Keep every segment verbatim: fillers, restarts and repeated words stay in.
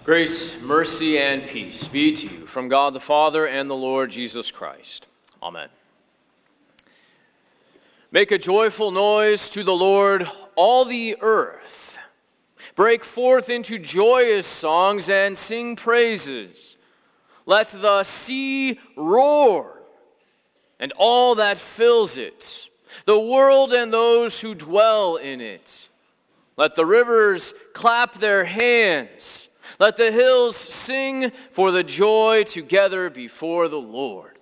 Grace, mercy, and peace be to you from God the Father and the Lord Jesus Christ. Amen. Make a joyful noise to the Lord, all the earth. Break forth into joyous songs and sing praises. Let the sea roar and all that fills it, the world and those who dwell in it. Let the rivers clap their hands. Let the hills sing for the joy together before the Lord.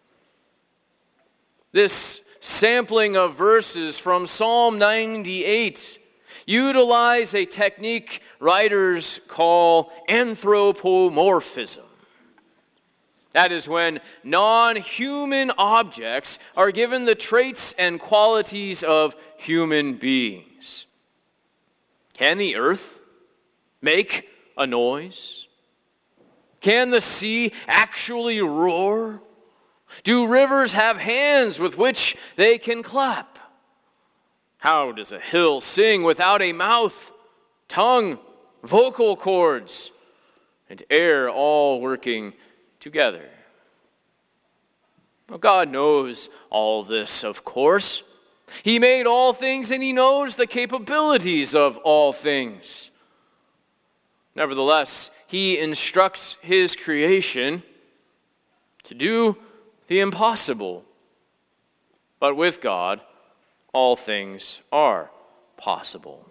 This sampling of verses from Psalm ninety-eight utilize a technique writers call anthropomorphism. That is when non-human objects are given the traits and qualities of human beings. Can the earth make a noise? Can the sea actually roar? Do rivers have hands with which they can clap? How does a hill sing without a mouth, tongue, vocal cords, and air all working together? Well, God knows all this, of course. He made all things and He knows the capabilities of all things. Nevertheless, He instructs His creation to do the impossible. But with God, all things are possible.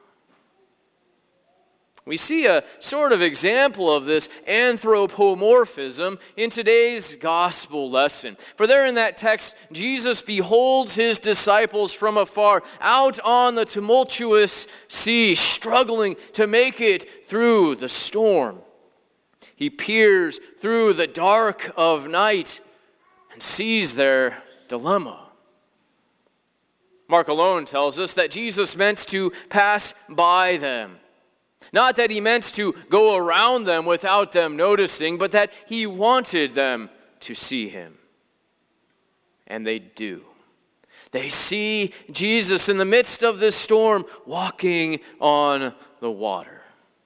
We see a sort of example of this anthropomorphism in today's gospel lesson. For there in that text, Jesus beholds His disciples from afar, out on the tumultuous sea, struggling to make it through the storm. He peers through the dark of night and sees their dilemma. Mark alone tells us that Jesus meant to pass by them. Not that He meant to go around them without them noticing, but that He wanted them to see Him. And they do. They see Jesus in the midst of this storm walking on the water.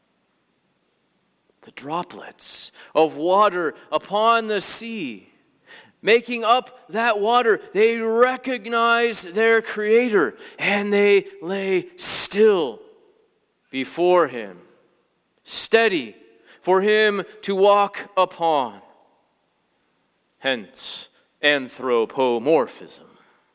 The droplets of water upon the sea, making up that water, they recognize their Creator and they lay still before Him, steady for Him to walk upon. Hence, anthropomorphism.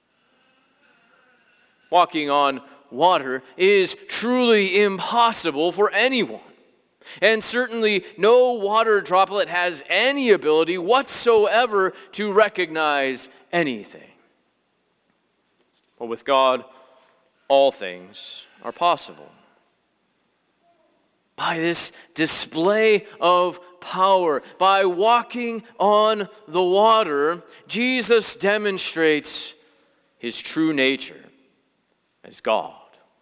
Walking on water is truly impossible for anyone. And certainly no water droplet has any ability whatsoever to recognize anything. But with God, all things are possible. By this display of power, by walking on the water, Jesus demonstrates His true nature as God.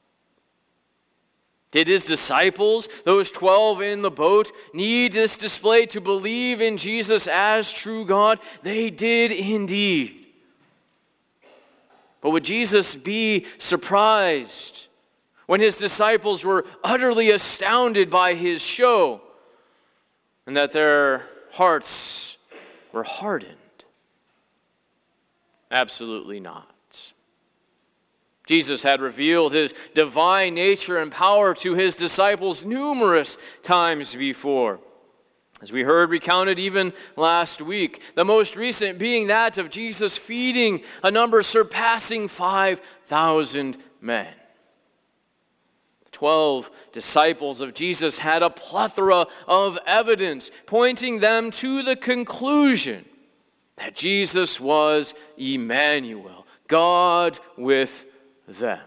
Did His disciples, those twelve in the boat, need this display to believe in Jesus as true God? They did indeed. But would Jesus be surprised when His disciples were utterly astounded by His show and that their hearts were hardened? Absolutely not. Jesus had revealed His divine nature and power to His disciples numerous times before, as we heard recounted even last week, the most recent being that of Jesus feeding a number surpassing five thousand men. The twelve disciples of Jesus had a plethora of evidence pointing them to the conclusion that Jesus was Emmanuel, God with them.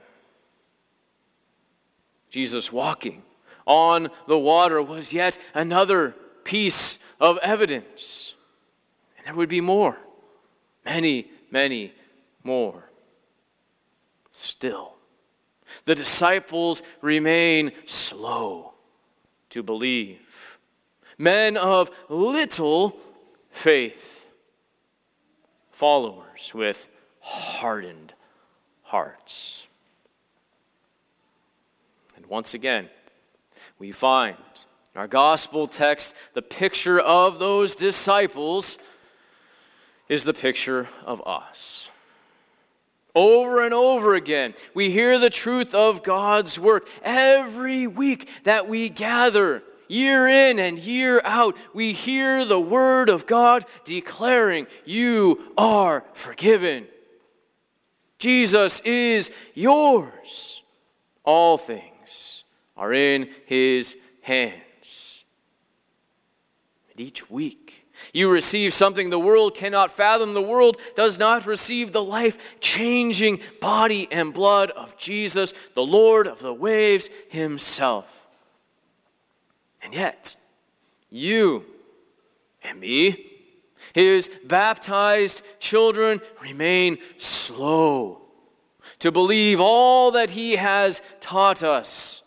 Jesus walking on the water was yet another piece of evidence. And there would be more. Many, many more. Still, the disciples remain slow to believe. Men of little faith. Followers with hardened hearts. And once again, we find Our gospel text, the picture of those disciples, is the picture of us. Over and over again, we hear the truth of God's work. Every week that we gather, year in and year out, we hear the word of God declaring, you are forgiven. Jesus is yours. All things are in his hands. And each week, you receive something the world cannot fathom. The world does not receive the life-changing body and blood of Jesus, the Lord of the waves himself. And yet, you and me, his baptized children, remain slow to believe all that he has taught us.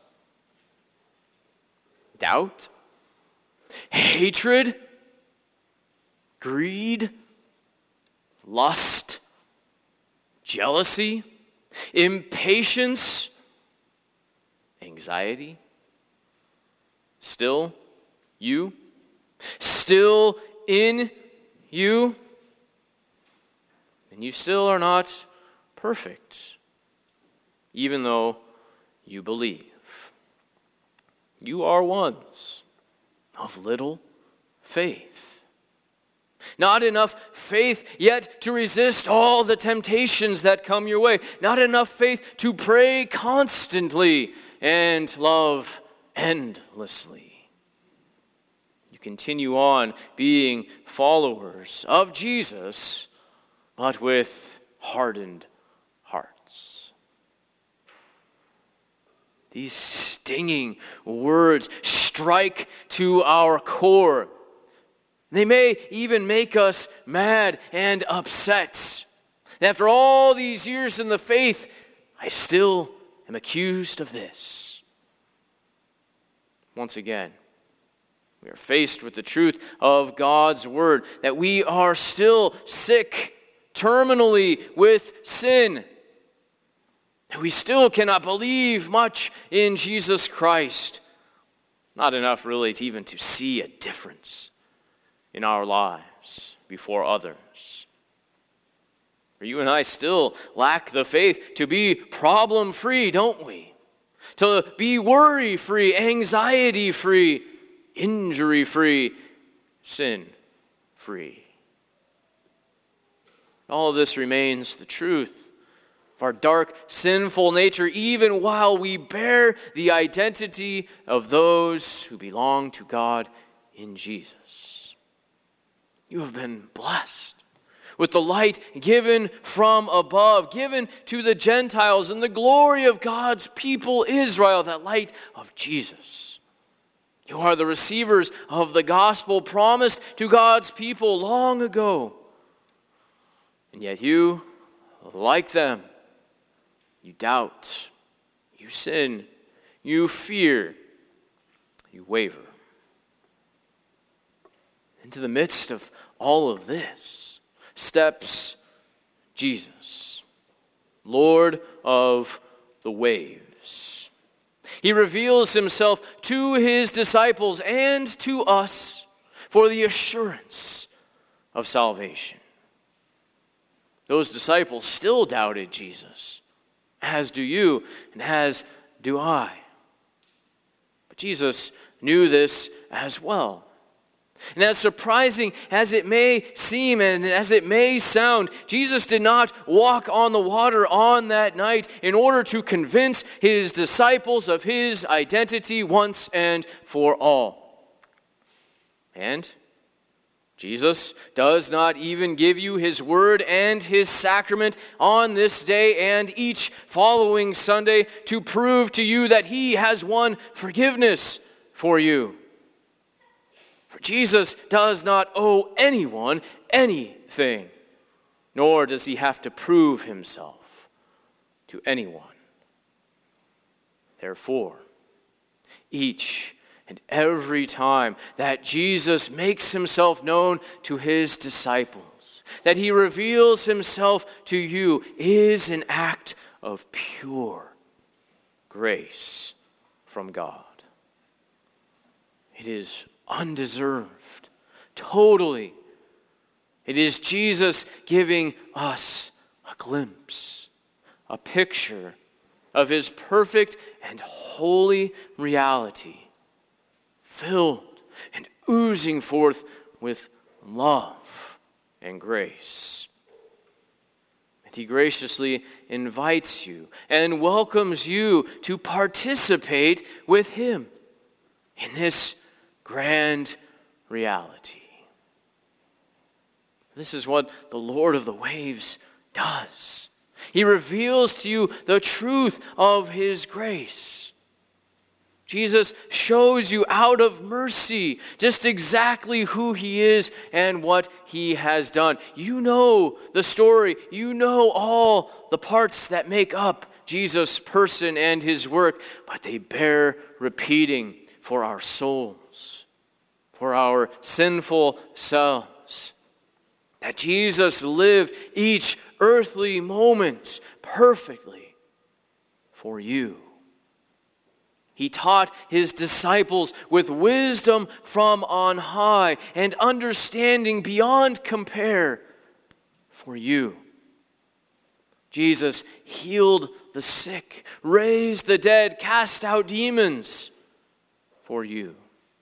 Doubt, hatred, greed, lust, jealousy, impatience, anxiety. Still you, still in you, and you still are not perfect, even though you believe. You are ones of little faith. Not enough faith yet to resist all the temptations that come your way. Not enough faith to pray constantly and love endlessly. You continue on being followers of Jesus, but with hardened hearts. These stinging words strike to our core. They may even make us mad and upset. And after all these years in the faith, I still am accused of this. Once again, we are faced with the truth of God's word, that we are still sick terminally with sin. That we still cannot believe much in Jesus Christ. Not enough really to even to see a difference in our lives before others. For you and I still lack the faith to be problem-free, don't we? To be worry-free, anxiety-free, injury-free, sin-free. All of this remains the truth of our dark, sinful nature, even while we bear the identity of those who belong to God in Jesus. You have been blessed with the light given from above, given to the Gentiles in the glory of God's people Israel, that light of Jesus. You are the receivers of the gospel promised to God's people long ago. And yet you, like them, you doubt, you sin, you fear, you waver. Into the midst of all of this steps Jesus, Lord of the waves. He reveals himself to his disciples and to us for the assurance of salvation. Those disciples still doubted Jesus, as do you and as do I. But Jesus knew this as well. And as surprising as it may seem and as it may sound, Jesus did not walk on the water on that night in order to convince his disciples of his identity once and for all. And Jesus does not even give you his word and his sacrament on this day and each following Sunday to prove to you that he has won forgiveness for you. For Jesus does not owe anyone anything, nor does he have to prove himself to anyone. Therefore, each and every time that Jesus makes himself known to his disciples, that he reveals himself to you, is an act of pure grace from God. it is undeserved, totally. It is Jesus giving us a glimpse, a picture of his perfect and holy reality, filled and oozing forth with love and grace. And he graciously invites you and welcomes you to participate with him in this grand reality. This is what the Lord of the waves does. He reveals to you the truth of his grace. Jesus shows you out of mercy just exactly who he is and what he has done. You know the story. You know all the parts that make up Jesus' person and his work, but they bear repeating for our souls, for our sinful selves. That Jesus lived each earthly moment perfectly for you. He taught his disciples with wisdom from on high and understanding beyond compare for you. Jesus healed the sick, raised the dead, cast out demons for you.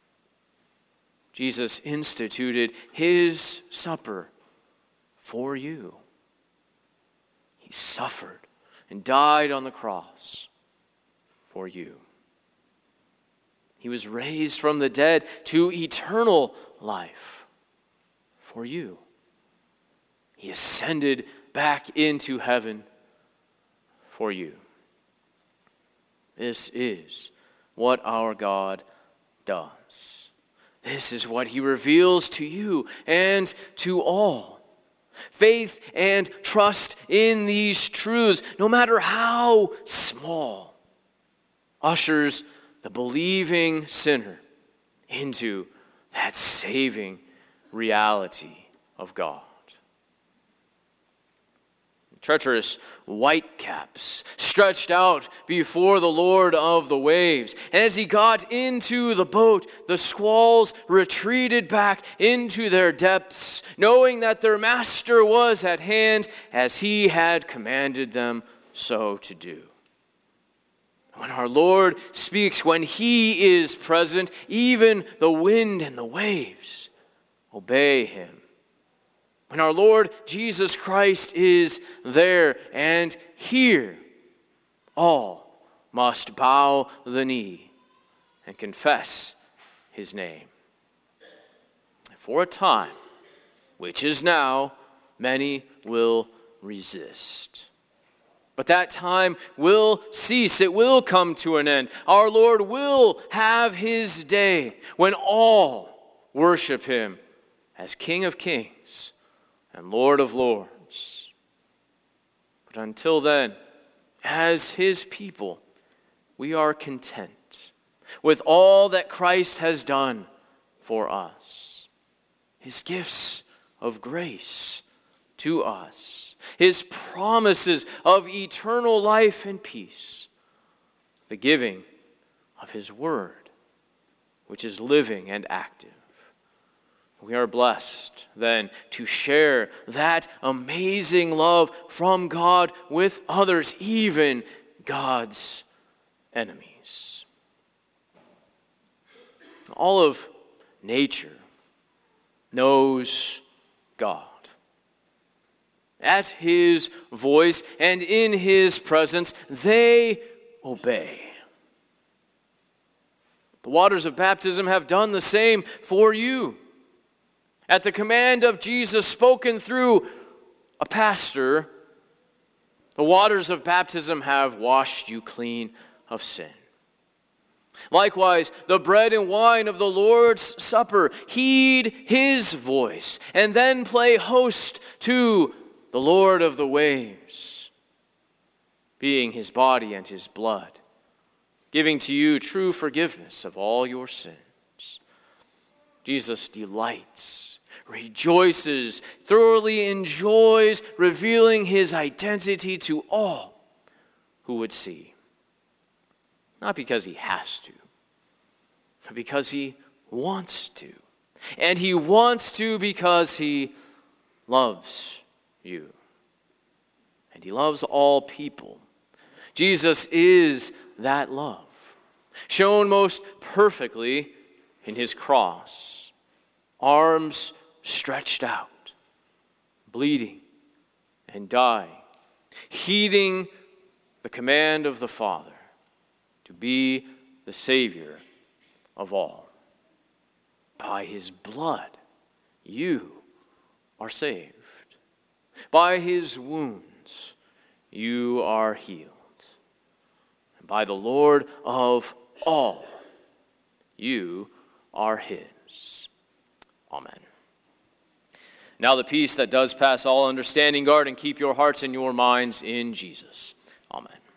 Jesus instituted his supper for you. He suffered and died on the cross for you. He was raised from the dead to eternal life for you. He ascended back into heaven for you. This is what our God does. This is what he reveals to you and to all. Faith and trust in these truths, no matter how small, ushers the believing sinner into that saving reality of God. Treacherous whitecaps stretched out before the Lord of the waves. And as he got into the boat, the squalls retreated back into their depths, knowing that their master was at hand as he had commanded them so to do. When our Lord speaks, when he is present, even the wind and the waves obey him. When our Lord Jesus Christ is there and here, all must bow the knee and confess his name. For a time, which is now, many will resist. But that time will cease. It will come to an end. Our Lord will have his day when all worship him as King of Kings and Lord of Lords. But until then, as his people, we are content with all that Christ has done for us. His gifts of grace to us. His promises of eternal life and peace. The giving of his word, which is living and active. We are blessed, then, to share that amazing love from God with others, even God's enemies. All of nature knows God. At his voice and in his presence, they obey. The waters of baptism have done the same for you. At the command of Jesus spoken through a pastor, the waters of baptism have washed you clean of sin. Likewise, the bread and wine of the Lord's Supper, heed his voice, and then play host to the Lord of the waves, being his body and his blood, giving to you true forgiveness of all your sins. Jesus delights, rejoices, thoroughly enjoys revealing his identity to all who would see. Not because he has to, but because he wants to. And he wants to because he loves you. And he loves all people. Jesus is that love, shown most perfectly in his cross, arms stretched out, bleeding and dying, heeding the command of the Father to be the Savior of all. By his blood, you are saved. By his wounds, you are healed. And by the Lord of all, you are his. Amen. Now the peace that does pass all understanding, guard and keep your hearts and your minds in Jesus. Amen.